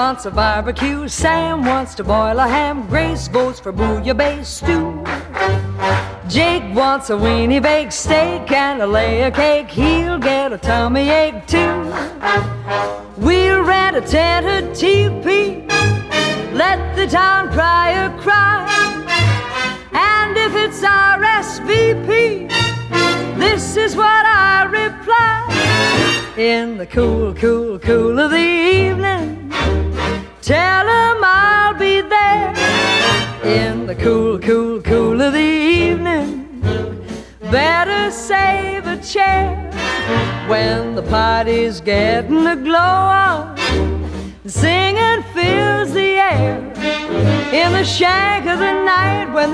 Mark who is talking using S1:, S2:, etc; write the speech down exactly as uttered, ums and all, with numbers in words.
S1: wants a barbecue, Sam wants to boil a ham, Grace votes for bouillabaisse stew. Jake wants a weenie baked steak and a layer cake, he'll get a tummy ache too. We'll rent a tented teepee, let the town crier cry, and if it's R S V P, this is what I reply. In the cool, cool, cool of the evening, tell 'em I'll be there. In the cool, cool, cool of the evening, better save a chair. When the party's getting a glow on, singing fills the air. In the shank of the night when